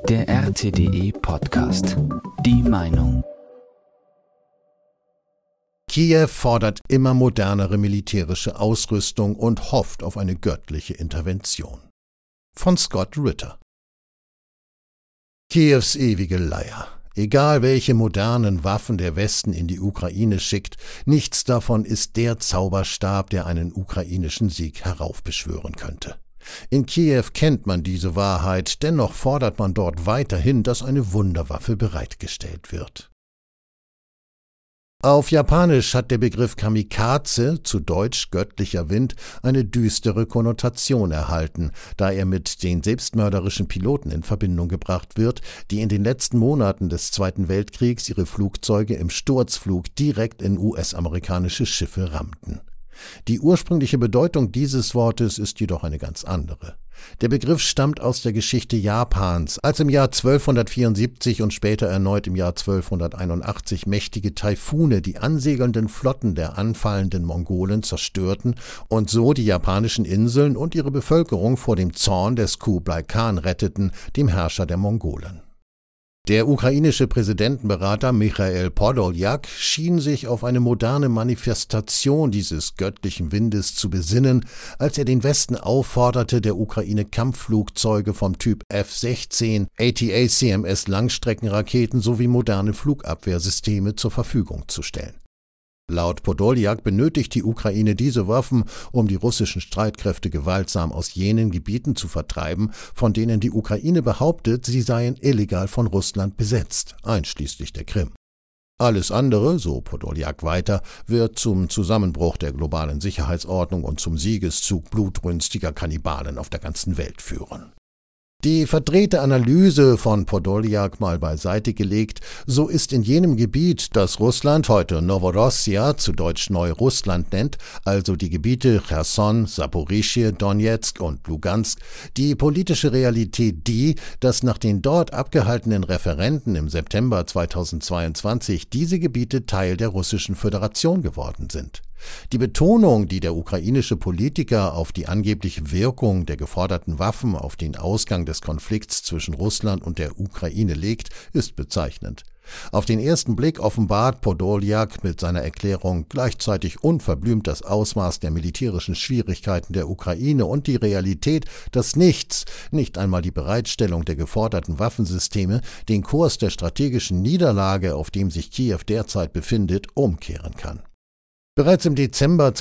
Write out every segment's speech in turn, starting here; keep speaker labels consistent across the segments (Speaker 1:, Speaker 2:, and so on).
Speaker 1: Der RTDE Podcast. Die Meinung.
Speaker 2: Kiew fordert immer modernere militärische Ausrüstung und hofft auf eine göttliche Intervention. Von Scott Ritter. Kiews ewige Leier. Egal welche modernen Waffen der Westen in die Ukraine schickt, nichts davon ist der Zauberstab, der einen ukrainischen Sieg heraufbeschwören könnte. In Kiew kennt man diese Wahrheit, dennoch fordert man dort weiterhin, dass eine Wunderwaffe bereitgestellt wird. Auf Japanisch hat der Begriff Kamikaze, zu Deutsch göttlicher Wind, eine düstere Konnotation erhalten, da er mit den selbstmörderischen Piloten in Verbindung gebracht wird, die in den letzten Monaten des Zweiten Weltkriegs ihre Flugzeuge im Sturzflug direkt in US-amerikanische Schiffe rammten. Die ursprüngliche Bedeutung dieses Wortes ist jedoch eine ganz andere. Der Begriff stammt aus der Geschichte Japans, als im Jahr 1274 und später erneut im Jahr 1281 mächtige Taifune die ansegelnden Flotten der anfallenden Mongolen zerstörten und so die japanischen Inseln und ihre Bevölkerung vor dem Zorn des Kublai Khan retteten, dem Herrscher der Mongolen. Der ukrainische Präsidentenberater Michail Podoljak schien sich auf eine moderne Manifestation dieses göttlichen Windes zu besinnen, als er den Westen aufforderte, der Ukraine Kampfflugzeuge vom Typ F-16, ATACMS Langstreckenraketen sowie moderne Flugabwehrsysteme zur Verfügung zu stellen. Laut Podoljak benötigt die Ukraine diese Waffen, um die russischen Streitkräfte gewaltsam aus jenen Gebieten zu vertreiben, von denen die Ukraine behauptet, sie seien illegal von Russland besetzt, einschließlich der Krim. Alles andere, so Podoljak weiter, wird zum Zusammenbruch der globalen Sicherheitsordnung und zum Siegeszug blutrünstiger Kannibalen auf der ganzen Welt führen. Die verdrehte Analyse von Podoljak mal beiseite gelegt, so ist in jenem Gebiet, das Russland heute Noworossija, zu Deutsch Neurussland nennt, also die Gebiete Cherson, Saporischschja, Donezk und Lugansk, die politische Realität die, dass nach den dort abgehaltenen Referenden im September 2022 diese Gebiete Teil der Russischen Föderation geworden sind. Die Betonung, die der ukrainische Politiker auf die angebliche Wirkung der geforderten Waffen auf den Ausgang des Konflikts zwischen Russland und der Ukraine legt, ist bezeichnend. Auf den ersten Blick offenbart Podoljak mit seiner Erklärung gleichzeitig unverblümt das Ausmaß der militärischen Schwierigkeiten der Ukraine und die Realität, dass nichts, nicht einmal die Bereitstellung der geforderten Waffensysteme, den Kurs der strategischen Niederlage, auf dem sich Kiew derzeit befindet, umkehren kann. Bereits im Dezember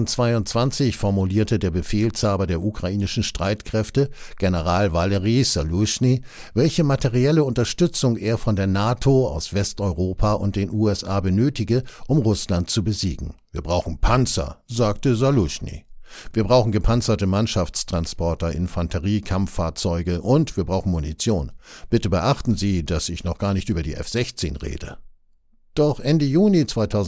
Speaker 2: 2022 formulierte der Befehlshaber der ukrainischen Streitkräfte, General Valery Saluschny, welche materielle Unterstützung er von der NATO aus Westeuropa und den USA benötige, um Russland zu besiegen. Wir brauchen Panzer, sagte Saluschny. Wir brauchen gepanzerte Mannschaftstransporter, Infanterie, Kampffahrzeuge und wir brauchen Munition. Bitte beachten Sie, dass ich noch gar nicht über die F-16 rede. Doch Ende Juni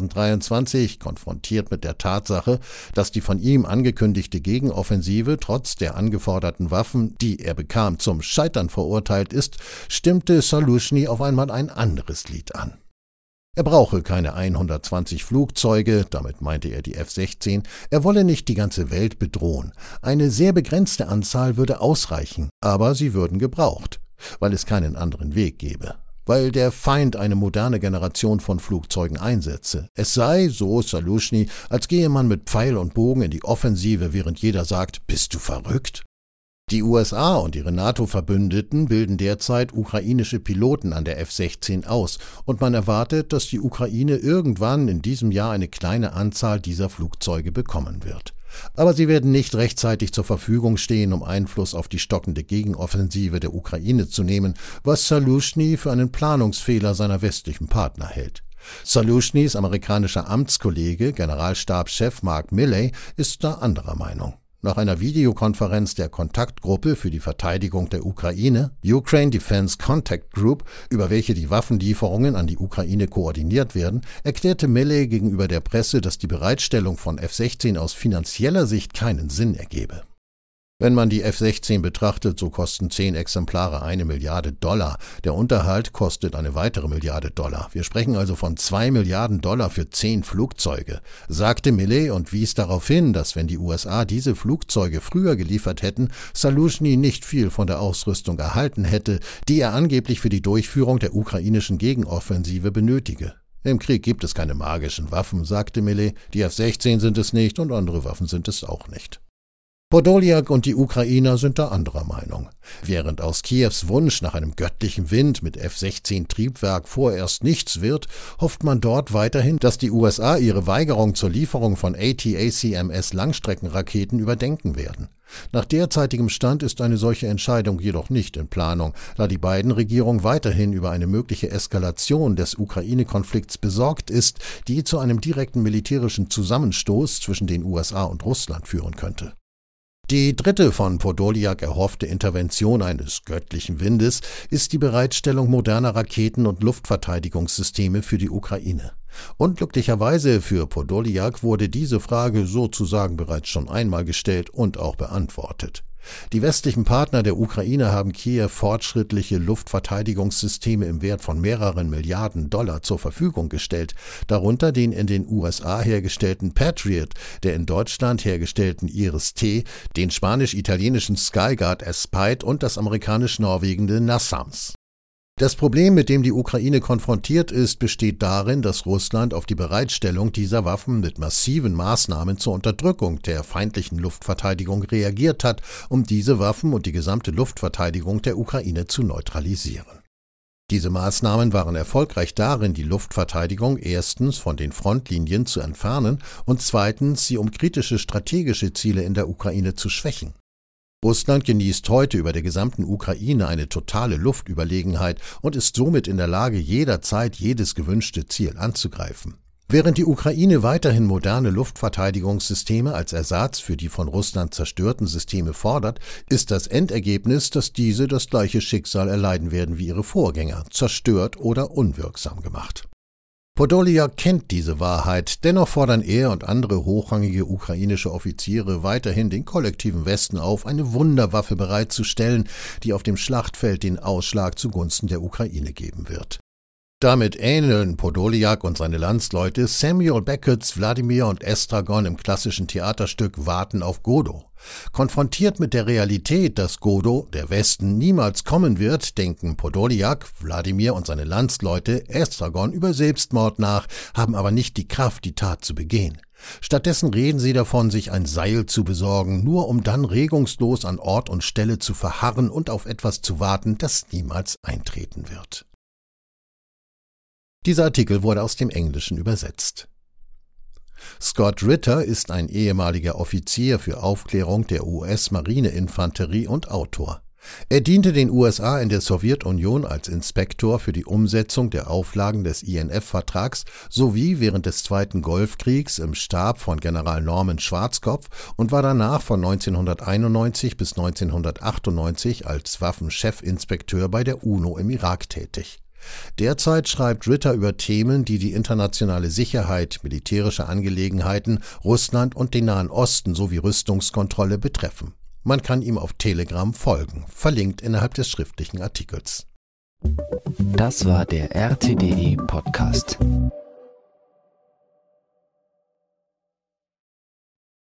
Speaker 2: 2023, konfrontiert mit der Tatsache, dass die von ihm angekündigte Gegenoffensive trotz der angeforderten Waffen, die er bekam, zum Scheitern verurteilt ist, stimmte Saluschny auf einmal ein anderes Lied an. Er brauche keine 120 Flugzeuge, damit meinte er die F-16, er wolle nicht die ganze Welt bedrohen. Eine sehr begrenzte Anzahl würde ausreichen, aber sie würden gebraucht, weil es keinen anderen Weg gäbe. Weil der Feind eine moderne Generation von Flugzeugen einsetze. Es sei, so Saluschny, als gehe man mit Pfeil und Bogen in die Offensive, während jeder sagt, bist du verrückt? Die USA und ihre NATO-Verbündeten bilden derzeit ukrainische Piloten an der F-16 aus und man erwartet, dass die Ukraine irgendwann in diesem Jahr eine kleine Anzahl dieser Flugzeuge bekommen wird. Aber sie werden nicht rechtzeitig zur Verfügung stehen, um Einfluss auf die stockende Gegenoffensive der Ukraine zu nehmen, was Saluschny für einen Planungsfehler seiner westlichen Partner hält. Saluschnys amerikanischer Amtskollege, Generalstabschef Mark Milley, ist da anderer Meinung. Nach einer Videokonferenz der Kontaktgruppe für die Verteidigung der Ukraine, Ukraine Defense Contact Group, über welche die Waffenlieferungen an die Ukraine koordiniert werden, erklärte Milley gegenüber der Presse, dass die Bereitstellung von F-16 aus finanzieller Sicht keinen Sinn ergebe. Wenn man die F-16 betrachtet, so kosten 10 Exemplare $1 Milliarde. Der Unterhalt kostet eine weitere $1 Milliarde. Wir sprechen also von $2 Milliarden für 10 Flugzeuge, sagte Milley und wies darauf hin, dass wenn die USA diese Flugzeuge früher geliefert hätten, Zaluzhny nicht viel von der Ausrüstung erhalten hätte, die er angeblich für die Durchführung der ukrainischen Gegenoffensive benötige. Im Krieg gibt es keine magischen Waffen, sagte Milley, die F-16 sind es nicht und andere Waffen sind es auch nicht. Podoljak und die Ukrainer sind da anderer Meinung. Während aus Kiews Wunsch nach einem göttlichen Wind mit F-16-Triebwerk vorerst nichts wird, hofft man dort weiterhin, dass die USA ihre Weigerung zur Lieferung von ATACMS-Langstreckenraketen überdenken werden. Nach derzeitigem Stand ist eine solche Entscheidung jedoch nicht in Planung, da die Biden-Regierung weiterhin über eine mögliche Eskalation des Ukraine-Konflikts besorgt ist, die zu einem direkten militärischen Zusammenstoß zwischen den USA und Russland führen könnte. Die dritte von Podoljak erhoffte Intervention eines göttlichen Windes ist die Bereitstellung moderner Raketen- und Luftverteidigungssysteme für die Ukraine. Unglücklicherweise für Podoljak wurde diese Frage sozusagen bereits schon einmal gestellt und auch beantwortet. Die westlichen Partner der Ukraine haben Kiew fortschrittliche Luftverteidigungssysteme im Wert von mehreren $1 Milliarden zur Verfügung gestellt, darunter den in den USA hergestellten Patriot, der in Deutschland hergestellten Iris-T, den spanisch-italienischen Skyguard Aspide und das amerikanisch-norwegende NASAMS. Das Problem, mit dem die Ukraine konfrontiert ist, besteht darin, dass Russland auf die Bereitstellung dieser Waffen mit massiven Maßnahmen zur Unterdrückung der feindlichen Luftverteidigung reagiert hat, um diese Waffen und die gesamte Luftverteidigung der Ukraine zu neutralisieren. Diese Maßnahmen waren erfolgreich darin, die Luftverteidigung erstens von den Frontlinien zu entfernen und zweitens sie um kritische strategische Ziele in der Ukraine zu schwächen. Russland genießt heute über der gesamten Ukraine eine totale Luftüberlegenheit und ist somit in der Lage, jederzeit jedes gewünschte Ziel anzugreifen. Während die Ukraine weiterhin moderne Luftverteidigungssysteme als Ersatz für die von Russland zerstörten Systeme fordert, ist das Endergebnis, dass diese das gleiche Schicksal erleiden werden wie ihre Vorgänger, zerstört oder unwirksam gemacht. Podoljak kennt diese Wahrheit, dennoch fordern er und andere hochrangige ukrainische Offiziere weiterhin den kollektiven Westen auf, eine Wunderwaffe bereitzustellen, die auf dem Schlachtfeld den Ausschlag zugunsten der Ukraine geben wird. Damit ähneln Podoljak und seine Landsleute Samuel Beckett's Wladimir und Estragon im klassischen Theaterstück Warten auf Godot. Konfrontiert mit der Realität, dass Godot, der Westen, niemals kommen wird, denken Podoljak, Wladimir und seine Landsleute Estragon über Selbstmord nach, haben aber nicht die Kraft, die Tat zu begehen. Stattdessen reden sie davon, sich ein Seil zu besorgen, nur um dann regungslos an Ort und Stelle zu verharren und auf etwas zu warten, das niemals eintreten wird. Dieser Artikel wurde aus dem Englischen übersetzt. Scott Ritter ist ein ehemaliger Offizier für Aufklärung der US-Marineinfanterie und Autor. Er diente den USA in der Sowjetunion als Inspektor für die Umsetzung der Auflagen des INF-Vertrags sowie während des Zweiten Golfkriegs im Stab von General Norman Schwarzkopf und war danach von 1991 bis 1998 als Waffenchefinspekteur bei der UNO im Irak tätig. Derzeit schreibt Ritter über Themen, die die internationale Sicherheit, militärische Angelegenheiten, Russland und den Nahen Osten sowie Rüstungskontrolle betreffen. Man kann ihm auf Telegram folgen, verlinkt innerhalb des schriftlichen Artikels.
Speaker 1: Das war der RTDE Podcast.